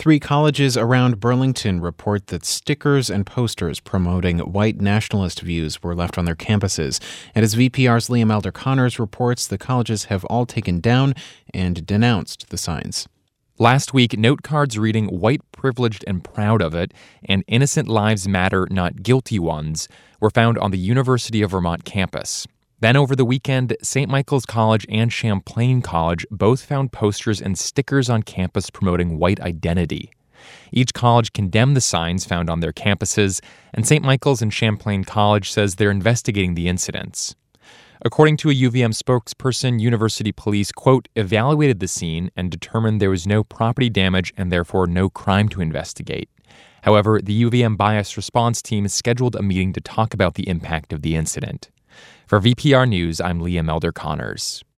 3 colleges around Burlington report that stickers and posters promoting white nationalist views were left on their campuses. And as VPR's Liam Elder-Connors reports, the colleges have all taken down and denounced the signs. Last week, note cards reading "White Privileged and Proud of It" and "Innocent Lives Matter, Not Guilty Ones" were found on the University of Vermont campus. Then over the weekend, St. Michael's College and Champlain College both found posters and stickers on campus promoting white identity. Each college condemned the signs found on their campuses, and St. Michael's and Champlain College says they're investigating the incidents. According to a UVM spokesperson, university police, quote, evaluated the scene and determined there was no property damage and therefore no crime to investigate. However, the UVM bias response team scheduled a meeting to talk about the impact of the incident. For VPR News, I'm Liam Elder-Connors.